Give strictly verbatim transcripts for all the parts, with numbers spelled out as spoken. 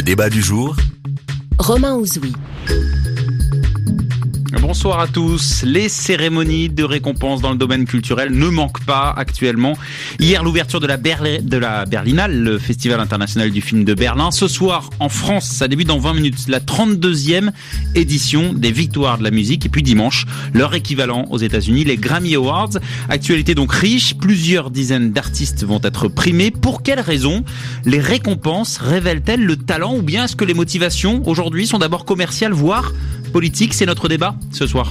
débat du jour, Romain Ouzouis. Bonsoir à tous. Les cérémonies de récompense dans le domaine culturel ne manquent pas actuellement. Hier, l'ouverture de la, Berli- de la Berlinale, le Festival international du film de Berlin. Ce soir, en France, ça débute dans vingt minutes, la trente-deuxième édition des Victoires de la musique. Et puis dimanche, leur équivalent aux États-Unis, les Grammy Awards. Actualité donc riche, plusieurs dizaines d'artistes vont être primés. Pour quelles raisons les récompenses révèlent-elles le talent, ou bien est-ce que les motivations aujourd'hui sont d'abord commerciales, voire politiques? C'est notre débat ce soir.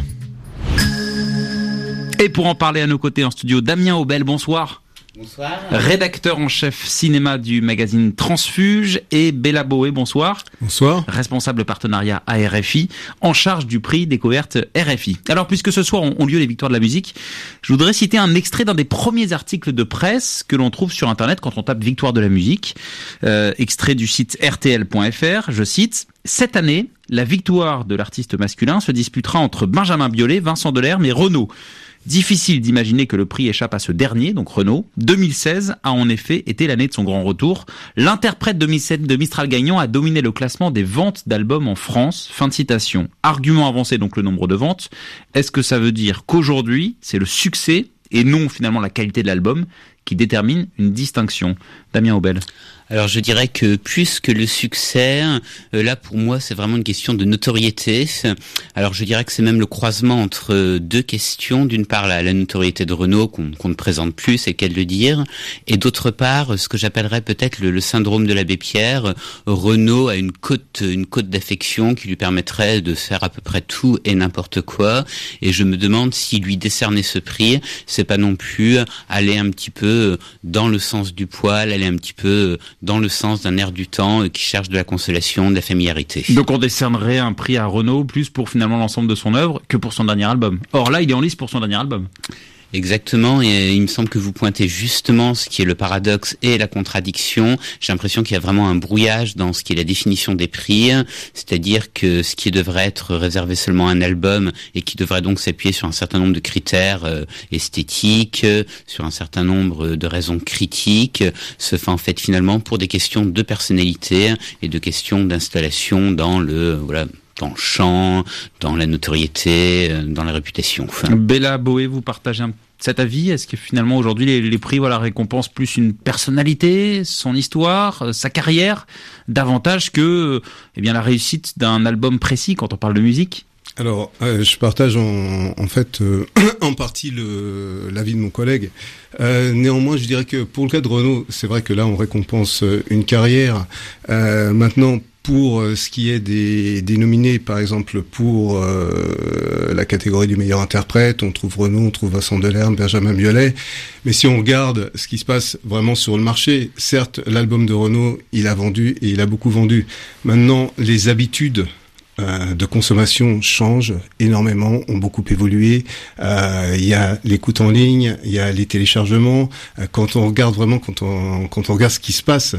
Et pour en parler à nos côtés en studio, Damien Aubel, bonsoir. Bonsoir. Rédacteur en chef cinéma du magazine Transfuge, et Béla Boé, bonsoir. Bonsoir. Responsable partenariat à R F I, en charge du prix découverte R F I. Alors, puisque ce soir ont lieu les Victoires de la musique, je voudrais citer un extrait d'un des premiers articles de presse que l'on trouve sur Internet quand on tape Victoire de la musique. Euh, extrait du site R T L point F R, je cite: « Cette année, la victoire de l'artiste masculin se disputera entre Benjamin Biolay, Vincent Delerme et Renaud. Difficile d'imaginer que le prix échappe à ce dernier, donc Renaud. deux mille seize a en effet été l'année de son grand retour. L'interprète de Mistral Gagnant a dominé le classement des ventes d'albums en France. » Fin de citation. Argument avancé, donc le nombre de ventes. Est-ce que ça veut dire qu'aujourd'hui, c'est le succès et non finalement la qualité de l'album qui détermine une distinction? Damien Aubel. Alors je dirais que plus que le succès, euh, là pour moi c'est vraiment une question de notoriété. Alors je dirais que c'est même le croisement entre deux questions. D'une part la, la notoriété de Renaud qu'on, qu'on ne présente plus, c'est qu'elle le dire, et d'autre part ce que j'appellerais peut-être le, le syndrome de l'abbé Pierre. Renaud a une cote, une cote d'affection qui lui permettrait de faire à peu près tout et n'importe quoi. Et je me demande si lui décerner ce prix, c'est pas non plus aller un petit peu dans le sens du poil, aller un petit peu dans le sens d'un air du temps qui cherche de la consolation, de la familiarité. Donc on décernerait un prix à Renaud plus pour finalement l'ensemble de son œuvre que pour son dernier album. Or là, il est en lice pour son dernier album. Exactement, et il me semble que vous pointez justement ce qui est le paradoxe et la contradiction. J'ai l'impression qu'il y a vraiment un brouillage dans ce qui est la définition des prix, c'est-à-dire que ce qui devrait être réservé seulement à un album et qui devrait donc s'appuyer sur un certain nombre de critères euh, esthétiques, sur un certain nombre de raisons critiques, se fait en fait finalement pour des questions de personnalité et de questions d'installation dans le voilà. dans le chant, dans la notoriété, dans la réputation. Enfin. Béla Boé, vous partagez un, cet avis? Est-ce que finalement aujourd'hui les, les prix voilà, récompensent plus une personnalité, son histoire, sa carrière, davantage que eh bien, la réussite d'un album précis quand on parle de musique? Alors, euh, je partage en, en fait euh, en partie le, l'avis de mon collègue. Euh, néanmoins, je dirais que pour le cas de Renaud, c'est vrai que là, on récompense une carrière. Euh, maintenant, pour ce qui est des, des nominés, par exemple, pour euh, la catégorie du meilleur interprète, on trouve Renaud, on trouve Vincent Delerme, Benjamin Biolay. Mais si on regarde ce qui se passe vraiment sur le marché, certes, l'album de Renaud, il a vendu et il a beaucoup vendu. Maintenant, les habitudes Euh, de consommation changent énormément, ont beaucoup évolué. Euh, il y a l'écoute en ligne, il y a les téléchargements. Euh, quand on regarde vraiment, quand on quand on regarde ce qui se passe,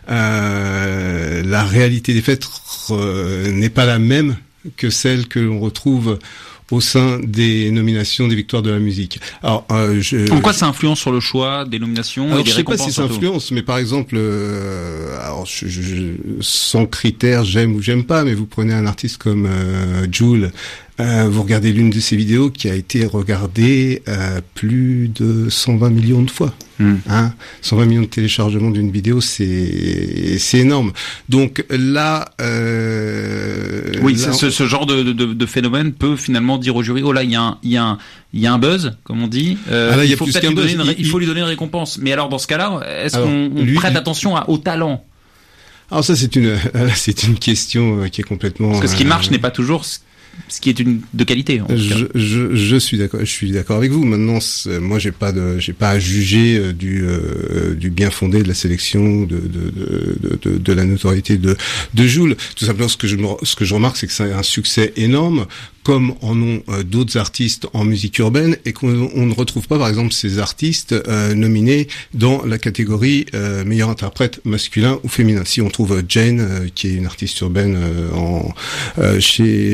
euh, la réalité des faits euh, n'est pas la même que celle que l'on retrouve au sein des nominations des Victoires de la musique. Alors, euh, je... En quoi ça influence sur le choix des nominations? Alors, et des je sais pas si ça surtout influence, mais par exemple, euh, alors je, je, je, sans critères, j'aime ou j'aime pas, mais vous prenez un artiste comme euh, Jul, euh, vous regardez l'une de ses vidéos qui a été regardée euh, plus de cent vingt millions de fois. Mmh. Hein, cent vingt millions de téléchargements d'une vidéo, c'est c'est énorme. Donc là, euh, oui, là, ce, ce genre de, de, de phénomène peut finalement dire au jury: oh là, il y a un, il y a un, il y a un buzz, comme on dit. Euh, ah là, il, il faut peut-être lui donner une, il, il faut lui donner une récompense. Mais alors dans ce cas-là, est-ce alors, qu'on on lui, prête lui, attention à, au talent? Alors ça, c'est une c'est une question qui est complètement. Parce que ce qui marche euh, n'est pas toujours ce qui est une de qualité. En je, je je suis d'accord, je suis d'accord avec vous. Maintenant, moi, j'ai pas de j'ai pas à juger euh, du euh, du bien fondé de la sélection, de de de de, de la notoriété de de Jul. Tout simplement, ce que je ce que je remarque, c'est que c'est un succès énorme, comme en ont euh, d'autres artistes en musique urbaine, et qu'on on ne retrouve pas, par exemple, ces artistes euh, nominés dans la catégorie euh, meilleur interprète masculin ou féminin. Si on trouve Jane, euh, qui est une artiste urbaine euh, en euh, chez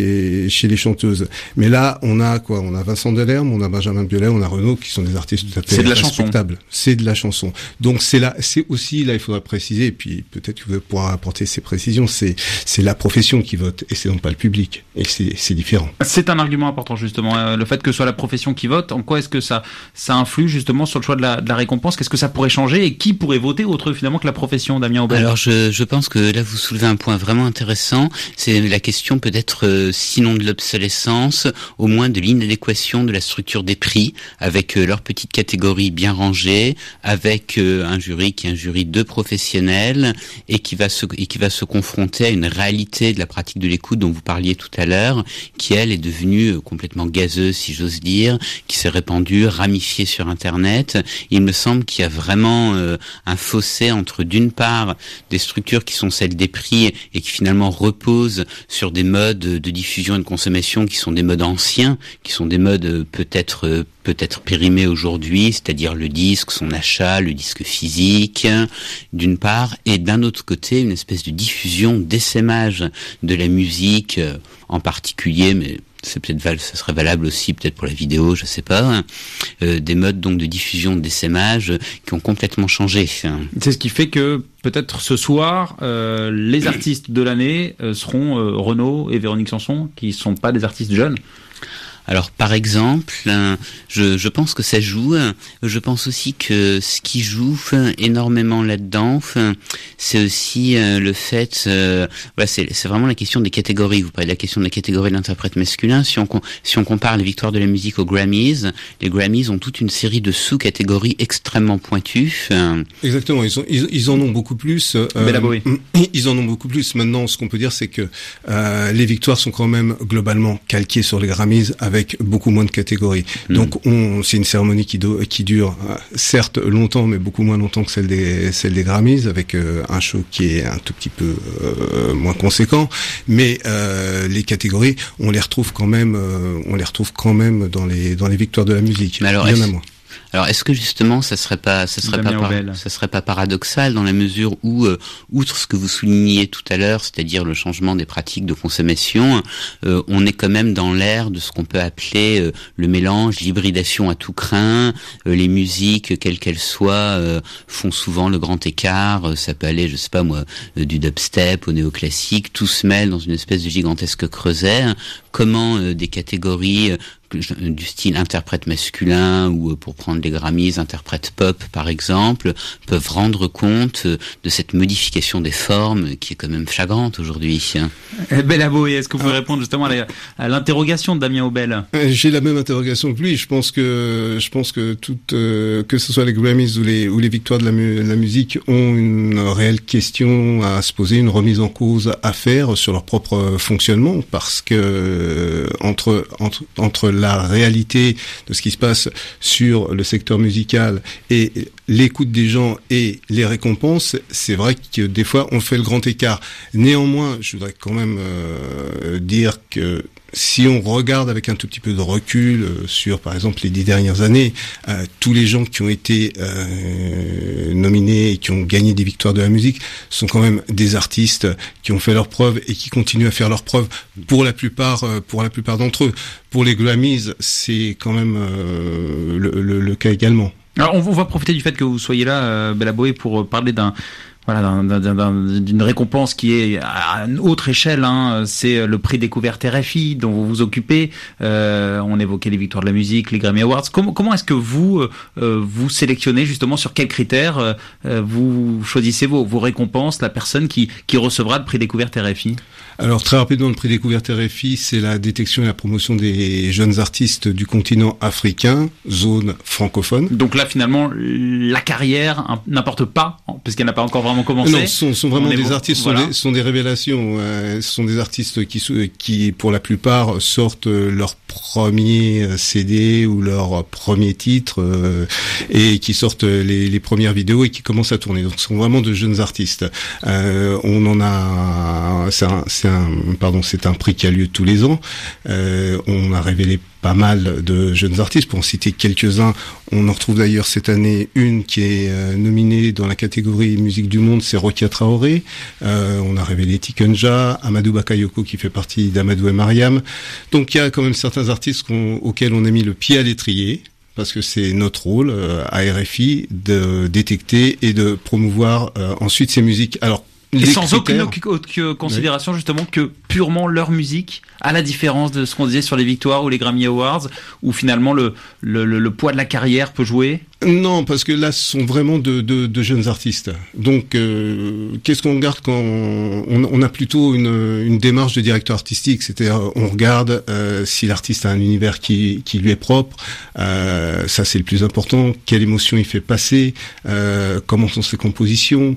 chez les chanteuses. Mais là, on a quoi? On a Vincent Delerme, on a Benjamin Biolay, on a Renaud, qui sont des artistes tout à fait c'est de la respectables. chanson. C'est de la chanson. Donc c'est là, c'est aussi là, il faudra préciser, et puis peut-être que vous pourrez apporter ces précisions. C'est c'est la profession qui vote, et c'est donc pas le public, et c'est c'est différent. C'est un argument important justement, euh, le fait que ce soit la profession qui vote. En quoi est-ce que ça ça influe justement sur le choix de la, de la récompense? Qu'est-ce que ça pourrait changer et qui pourrait voter autre finalement que la profession, Damien Aubel? Alors je, je pense que là vous soulevez un point vraiment intéressant, c'est la question peut-être euh, sinon de l'obsolescence, au moins de l'inadéquation de la structure des prix, avec euh, leur petite catégorie bien rangée, avec euh, un jury qui est un jury de professionnels et qui va se et qui va se confronter à une réalité de la pratique de l'écoute dont vous parliez tout à l'heure, qui elle est devenue euh, complètement gazeuse si j'ose dire, qui s'est répandue, ramifiée sur Internet. Il me semble qu'il y a vraiment euh, un fossé entre d'une part des structures qui sont celles des prix et qui finalement reposent sur des modes de diffusion et de consommation qui sont des modes anciens, qui sont des modes peut-être peut-être périmés aujourd'hui, c'est-à-dire le disque, son achat, le disque physique, d'une part, et d'un autre côté, une espèce de diffusion, d'essaimage de la musique, en particulier, mais c'est peut-être val, ça serait valable aussi peut-être pour la vidéo, je sais pas, euh, des modes donc de diffusion, d'essaimage qui ont complètement changé. C'est ce qui fait que peut-être ce soir, euh, les artistes de l'année euh, seront euh, Renaud et Véronique Sanson, qui sont pas des artistes jeunes. Alors, par exemple, je, je pense que ça joue. Je pense aussi que ce qui joue énormément là-dedans, c'est aussi le fait... Euh, voilà, c'est, c'est vraiment la question des catégories. Vous parlez de la question de la catégorie de l'interprète masculin. Si on, si on compare les victoires de la musique aux Grammys, les Grammys ont toute une série de sous-catégories extrêmement pointues. Exactement, ils, ont, ils, ils en ont beaucoup plus. Euh, ils en ont beaucoup plus. Maintenant, ce qu'on peut dire, c'est que euh, les victoires sont quand même globalement calquées sur les Grammys, avec beaucoup moins de catégories. Mmh. Donc, on, c'est une cérémonie qui, do, qui dure euh, certes longtemps, mais beaucoup moins longtemps que celle des, celle des Grammys, avec euh, un show qui est un tout petit peu euh, moins conséquent. Mais euh, les catégories, on les retrouve quand même, euh, on les retrouve quand même dans les dans les victoires de la musique. Mais alors, il y en a moins. Alors, est-ce que justement, ça serait pas, ça serait pas, par, ça serait pas paradoxal dans la mesure où, euh, outre ce que vous souligniez tout à l'heure, c'est-à-dire le changement des pratiques de consommation, euh, on est quand même dans l'ère de ce qu'on peut appeler euh, le mélange, l'hybridation à tout crin. Euh, les musiques, quelles qu'elles soient, euh, font souvent le grand écart. Ça peut aller, je sais pas moi, euh, du dubstep au néoclassique. Tout se mêle dans une espèce de gigantesque creuset. Comment euh, des catégories euh, du style interprète masculin ou pour prendre les Grammys, interprète pop par exemple, peuvent rendre compte de cette modification des formes qui est quand même flagrante aujourd'hui. Bella Boé, est-ce que vous pouvez répondre justement à, la, à l'interrogation de Damien Aubel? J'ai la même interrogation que lui. Je pense que je pense que toute euh, que ce soit les Grammys ou les ou les victoires de la, mu- la musique ont une réelle question à se poser, une remise en cause à faire sur leur propre fonctionnement, parce que euh, entre entre entre la réalité de ce qui se passe sur le secteur musical et l'écoute des gens et les récompenses, c'est vrai que des fois on fait le grand écart. Néanmoins, je voudrais quand même euh, dire que si on regarde avec un tout petit peu de recul euh, sur, par exemple, les dix dernières années, euh, tous les gens qui ont été euh, nominés et qui ont gagné des victoires de la musique sont quand même des artistes qui ont fait leurs preuves et qui continuent à faire leurs preuves pour la plupart, euh, pour la plupart d'entre eux. Pour les Grammys, c'est quand même euh, le, le, le cas également. Alors, on va profiter du fait que vous soyez là, euh, Bella Boé, pour parler d'un Voilà, d'un, d'un, d'un, d'une récompense qui est à une autre échelle, hein. C'est le prix découverte R F I dont vous vous occupez. Euh, on évoquait les victoires de la musique, les Grammy Awards. Comment, comment est-ce que vous euh, vous sélectionnez justement, sur quels critères euh, vous choisissez vos, vos récompenses, la personne qui, qui recevra le prix découverte R F I? Alors très rapidement, le prix découverte R F I, c'est la détection et la promotion des jeunes artistes du continent africain, zone francophone. Donc là, finalement, la carrière n'importe pas, parce qu'elle n'a pas encore vraiment commencé. Non, ce sont, sont vraiment des artistes, voilà. sont, des, sont des révélations. Euh, ce sont des artistes qui, qui, pour la plupart, sortent leur premier C D ou leur premier titre euh, et qui sortent les, les premières vidéos et qui commencent à tourner. Donc, ce sont vraiment de jeunes artistes. Euh, on en a, c'est un, c'est un, pardon, c'est un prix qui a lieu tous les ans. Euh, on a révélé pas mal de jeunes artistes. Pour en citer quelques-uns, on en retrouve d'ailleurs cette année une qui est euh, nominée dans la catégorie musique du monde, c'est Rokia Traoré. Euh, on a révélé Tikenja, Amadou Bakayoko qui fait partie d'Amadou et Mariam. Donc il y a quand même certains artistes qu'on, auxquels on a mis le pied à l'étrier, parce que c'est notre rôle euh, à R F I de détecter et de promouvoir euh, ensuite ces musiques. Alors, et sans critères, aucune, aucune considération, oui, justement, que purement leur musique, à la différence de ce qu'on disait sur les victoires ou les Grammy Awards, où finalement le, le, le, le poids de la carrière peut jouer. Non, parce que là, ce sont vraiment de, de, de jeunes artistes. Donc, euh, qu'est-ce qu'on regarde quand on, on a plutôt une, une démarche de directeur artistique, c'est-à-dire on regarde euh, si l'artiste a un univers qui, qui lui est propre, euh, ça c'est le plus important, quelle émotion il fait passer, euh, comment sont ses compositions,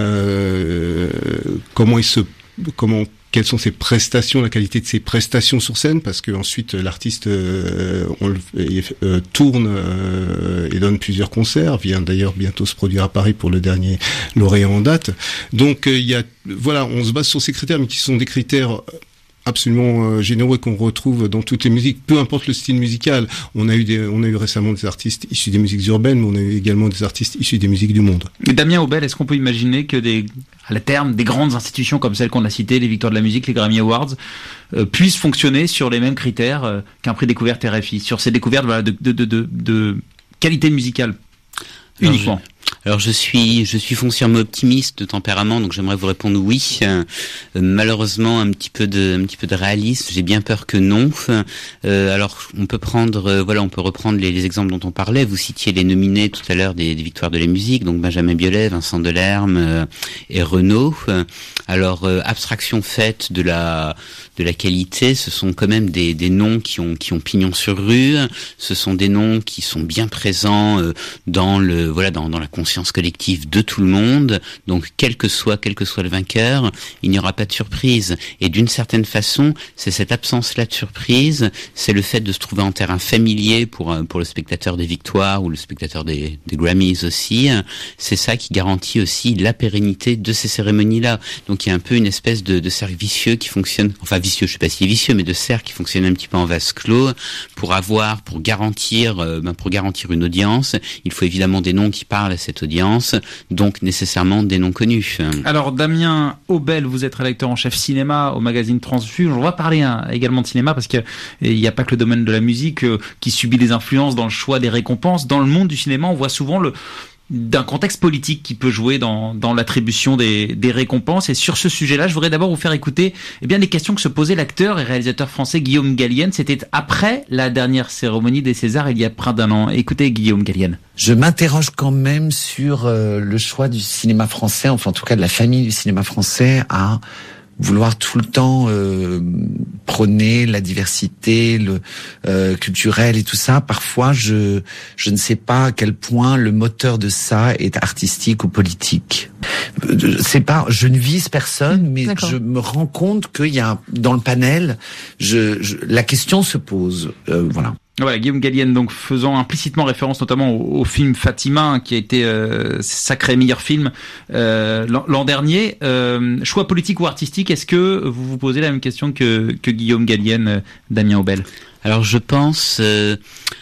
euh, comment il se, comment quelles sont ses prestations, la qualité de ses prestations sur scène, parce que ensuite l'artiste euh, on le, euh, tourne euh, et donne plusieurs concerts, vient d'ailleurs bientôt se produire à Paris pour le dernier lauréat en date. Donc il euh, y a, voilà, on se base sur ces critères, mais qui sont des critères absolument euh, généraux et qu'on retrouve dans toutes les musiques, peu importe le style musical. On a eu des, on a eu récemment des artistes issus des musiques urbaines, mais on a eu également des artistes issus des musiques du monde. Mais Damien Aubel, est-ce qu'on peut imaginer que des, à la terme, des grandes institutions comme celles qu'on a citées, les Victoires de la musique, les Grammy Awards, euh, puissent fonctionner sur les mêmes critères euh, qu'un prix découverte R F I, sur ces découvertes, voilà, de, de, de, de, de qualité musicale uniquement? Alors je suis je suis foncièrement optimiste de tempérament, donc j'aimerais vous répondre oui. Euh, malheureusement un petit peu de un petit peu de réalisme, j'ai bien peur que non. Euh, alors on peut prendre euh, voilà on peut reprendre les, les exemples dont on parlait. Vous citiez les nominés tout à l'heure des, des victoires de la musique, donc Benjamin Biolay, Vincent Delerme euh, et Renaud. Alors euh, abstraction faite de la de la qualité, ce sont quand même des des noms qui ont qui ont pignon sur rue. Ce sont des noms qui sont bien présents euh, dans le voilà dans dans la conscience collective de tout le monde. Donc quel que soit quel que soit le vainqueur, il n'y aura pas de surprise. Et d'une certaine façon, c'est cette absence-là de surprise, c'est le fait de se trouver en terrain familier pour pour le spectateur des victoires ou le spectateur des, des Grammys aussi. C'est ça qui garantit aussi la pérennité de ces cérémonies-là. Donc il y a un peu une espèce de, de cercle vicieux qui fonctionne, enfin vicieux, je sais pas s'il est vicieux, mais de cercle qui fonctionne un petit peu en vase clos pour avoir, pour garantir, euh, ben pour garantir une audience. Il faut évidemment des noms qui parlent à cette audience, donc nécessairement des noms connus. Alors Damien Aubel, vous êtes rédacteur en chef cinéma au magazine Transfuge. On va parler hein, également de cinéma parce que il n'y a pas que le domaine de la musique euh, qui subit des influences dans le choix des récompenses. Dans le monde du cinéma, on voit souvent le d'un contexte politique qui peut jouer dans, dans l'attribution des, des récompenses. Et sur ce sujet-là, je voudrais d'abord vous faire écouter eh bien, les questions que se posait l'acteur et réalisateur français Guillaume Gallienne. C'était après la dernière cérémonie des Césars, il y a près d'un an. Écoutez Guillaume Gallienne. Je m'interroge quand même sur euh, le choix du cinéma français, enfin en tout cas de la famille du cinéma français, à vouloir tout le temps euh, prôner la diversité, le euh, culturel et tout ça. Parfois, je je ne sais pas à quel point le moteur de ça est artistique ou politique. C'est pas, je ne vise personne, mais D'accord. je me rends compte qu'il y a dans le panel, je, je la question se pose. Euh, voilà. Voilà, Guillaume Gallienne, donc faisant implicitement référence notamment au, au film Fatima, qui a été euh, sacré meilleur film euh, l'an, l'an dernier. Euh, choix politique ou artistique, est-ce que vous vous posez la même question que, que Guillaume Gallienne, euh, Damien Aubel? Alors je pense... Euh...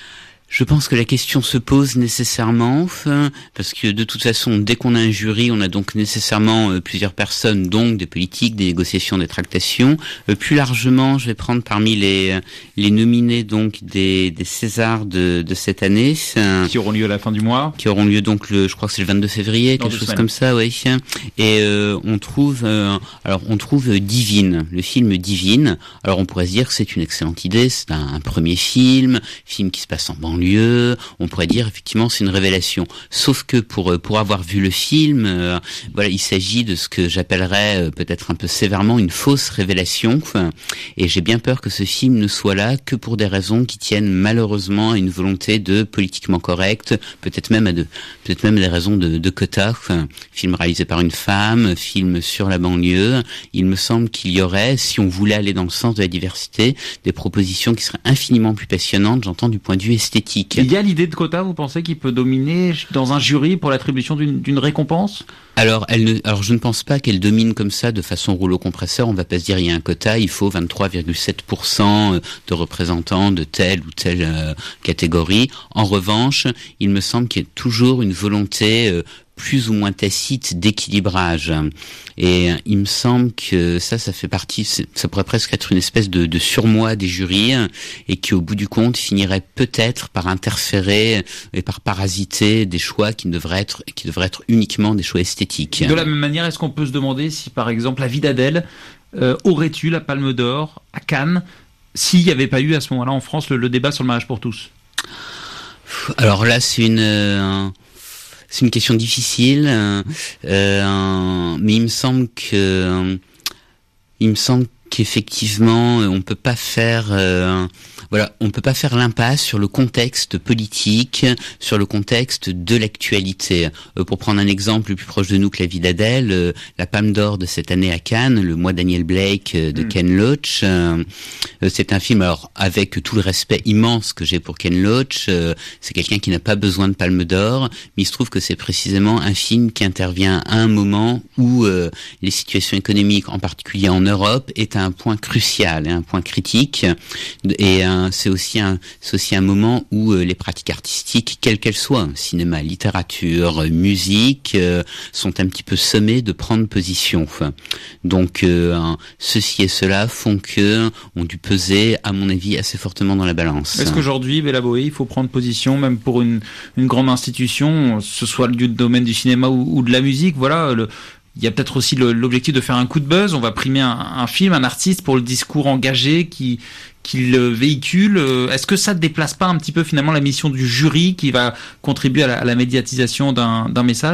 Je pense que la question se pose nécessairement, parce que de toute façon, dès qu'on a un jury, on a donc nécessairement euh, plusieurs personnes, donc des politiques, des négociations, des tractations. Euh, plus largement, je vais prendre parmi les les nominés donc des des Césars de de cette année, euh, qui auront lieu à la fin du mois, qui auront lieu donc le, je crois que c'est le vingt-deux février, quelque chose semaines. Comme ça, oui. Et euh, on trouve, euh, alors on trouve Divine, le film Divine. Alors on pourrait se dire que c'est une excellente idée, c'est un, un premier film, film qui se passe en banlieue. Lieu, on pourrait dire effectivement c'est une révélation. Sauf que pour pour avoir vu le film, euh, voilà, il s'agit de ce que j'appellerais euh, peut-être un peu sévèrement une fausse révélation. Enfin, et j'ai bien peur que ce film ne soit là que pour des raisons qui tiennent malheureusement à une volonté de politiquement correct, peut-être même à de peut-être même des raisons de, de quota. Enfin, film réalisé par une femme, film sur la banlieue. Il me semble qu'il y aurait, si on voulait aller dans le sens de la diversité, des propositions qui seraient infiniment plus passionnantes. J'entends du point de vue esthétique. esthétique. Il y a l'idée de quota, vous pensez, qui peut dominer dans un jury pour l'attribution d'une, d'une récompense ? Alors, elle ne, alors je ne pense pas qu'elle domine comme ça de façon rouleau compresseur. On va pas se dire il y a un quota, il faut vingt-trois virgule sept pour cent de représentants de telle ou telle euh, catégorie. En revanche, il me semble qu'il y a toujours une volonté euh, plus ou moins tacite d'équilibrage. Et euh, il me semble que ça, ça fait partie, ça pourrait presque être une espèce de, de surmoi des jurys et qui, au bout du compte, finirait peut-être par interférer et par parasiter des choix qui devraient être, qui devraient être uniquement des choix esthétiques. De la même manière, est-ce qu'on peut se demander si, par exemple, La vie d'Adèle euh, aurait eu la Palme d'Or à Cannes s'il n'y avait pas eu à ce moment-là en France le, le débat sur le mariage pour tous ? Alors là, c'est une... Euh, C'est une question difficile, euh, euh, mais il me semble que, euh, il me semble qu'effectivement, on peut pas faire, euh, voilà, on peut pas faire l'impasse sur le contexte politique, sur le contexte de l'actualité. Euh, pour prendre un exemple le plus proche de nous que La vie d'Adèle, euh, la Palme d'Or de cette année à Cannes, le Moi Daniel Blake euh, de mm. Ken Loach, euh, euh, c'est un film, alors avec tout le respect immense que j'ai pour Ken Loach, euh, c'est quelqu'un qui n'a pas besoin de Palme d'Or, mais il se trouve que c'est précisément un film qui intervient à un moment où euh, les situations économiques, en particulier en Europe, est un point crucial, un point critique, et euh, c'est aussi un, c'est aussi un moment où euh, les pratiques artistiques, quelles qu'elles soient, cinéma, littérature, musique, euh, sont un petit peu sommées de prendre position. Enfin, donc, euh, ceci et cela font que ont dû peser, à mon avis, assez fortement dans la balance. Est-ce qu'aujourd'hui, Béla Boé, il faut prendre position, même pour une, une grande institution, ce soit du domaine du cinéma ou, ou de la musique, voilà, le, il y a peut-être aussi le, l'objectif de faire un coup de buzz. On va primer un, un film, un artiste pour le discours engagé qui qu'il véhicule. Est-ce que ça ne déplace pas un petit peu finalement la mission du jury qui va contribuer à la, à la médiatisation d'un, d'un message ?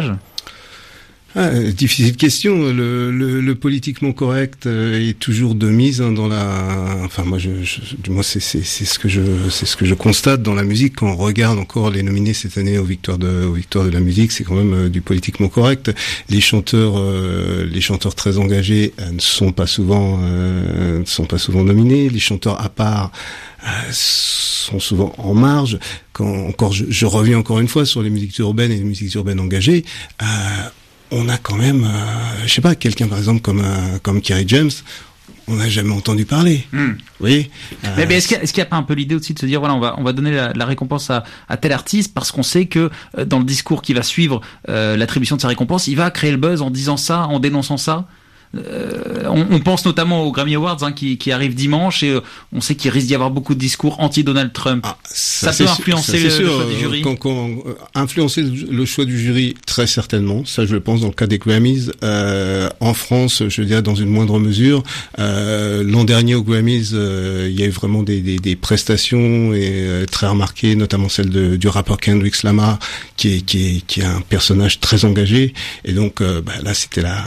Ah, difficile question. Le, le, le politiquement correct est toujours de mise hein, dans la. Enfin, moi, je, je, du moins, c'est, c'est, c'est ce que je, c'est ce que je constate dans la musique quand on regarde encore les nominés cette année aux victoires de, aux victoires de la musique. C'est quand même euh, du politiquement correct. Les chanteurs, euh, les chanteurs très engagés euh, ne sont pas souvent, euh, ne sont pas souvent nominés. Les chanteurs à part euh, sont souvent en marge. Quand encore, je, je reviens encore une fois sur les musiques urbaines et les musiques urbaines engagées. Euh, On a quand même, euh, je sais pas, quelqu'un par exemple comme euh, comme Kerry James, on n'a jamais entendu parler. Mm. Oui. Euh, mais, mais est-ce qu'il y a, est-ce qu'il y a pas un peu l'idée aussi de se dire voilà, on va on va donner la, la récompense à, à tel artiste parce qu'on sait que euh, dans le discours qui va suivre euh, l'attribution de sa récompense, il va créer le buzz en disant ça, en dénonçant ça. Euh, on, on pense notamment aux Grammy Awards hein, qui, qui arrivent dimanche et euh, on sait qu'il risque d'y avoir beaucoup de discours anti-Donald Trump. Ah, ça, ça peut influencer sûr, ça, le, le choix du jury. Quand, quand, euh, influencer le choix du jury, très certainement. Ça, je le pense dans le cas des Grammys. Euh, en France, je dirais dans une moindre mesure. Euh, l'an dernier aux Grammys, euh, il y a eu vraiment des, des, des prestations et euh, très remarquées, notamment celle de, du rappeur Kendrick Lamar, qui est, qui est, qui est un personnage très engagé. Et donc, euh, bah, là, c'était la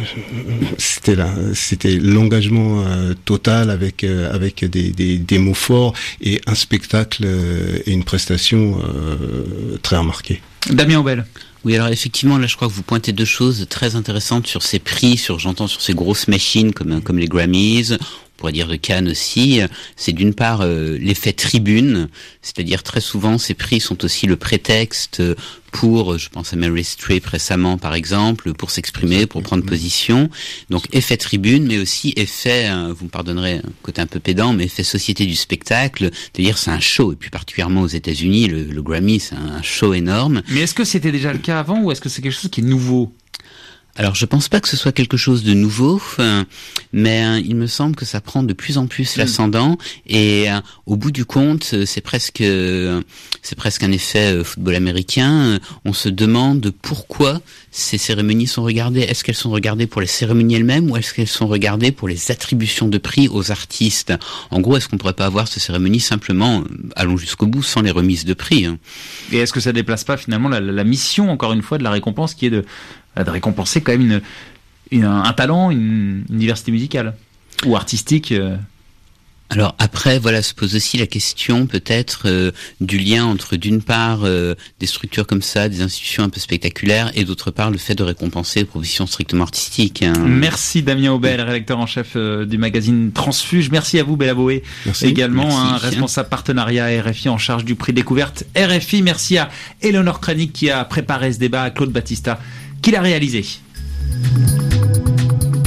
C'était là, c'était l'engagement euh, total avec euh, avec des, des des mots forts et un spectacle euh, et une prestation euh, très remarquée. Damien Aubel. Oui, alors effectivement, là, je crois que vous pointez deux choses très intéressantes sur ces prix, sur j'entends sur ces grosses machines comme comme les Grammys. On pourrait dire de Cannes aussi, c'est d'une part euh, l'effet tribune, c'est-à-dire très souvent ces prix sont aussi le prétexte pour, je pense à Meryl Streep récemment par exemple, pour s'exprimer, pour prendre position. Donc effet tribune, mais aussi effet, euh, vous me pardonnerez un côté un peu pédant, mais effet société du spectacle, c'est-à-dire c'est un show, et puis particulièrement aux États-Unis, le, le Grammy c'est un show énorme. Mais est-ce que c'était déjà le cas avant ou est-ce que c'est quelque chose qui est nouveau ? Alors, je pense pas que ce soit quelque chose de nouveau, mais euh, il me semble que ça prend de plus en plus l'ascendant. Et euh, au bout du compte, c'est presque, euh, c'est presque un effet euh, football américain. On se demande pourquoi ces cérémonies sont regardées. Est-ce qu'elles sont regardées pour les cérémonies elles-mêmes ou est-ce qu'elles sont regardées pour les attributions de prix aux artistes ? En gros, est-ce qu'on pourrait pas avoir ces cérémonies simplement, allons jusqu'au bout, sans les remises de prix hein ? Et est-ce que ça déplace pas finalement la, la mission, encore une fois, de la récompense qui est de de récompenser quand même une, une, un talent, une, une diversité musicale ou artistique. Euh... Alors après, voilà, se pose aussi la question peut-être euh, du lien entre d'une part euh, des structures comme ça, des institutions un peu spectaculaires, et d'autre part le fait de récompenser les professions strictement artistiques. Hein. Merci Damien Aubel, rédacteur en chef euh, du magazine Transfuge. Merci à vous Bella Boé, également Merci. un responsable partenariat R F I en charge du prix découverte R F I. Merci à Eleonore Kranik qui a préparé ce débat, à Claude Battista qui l'a réalisé.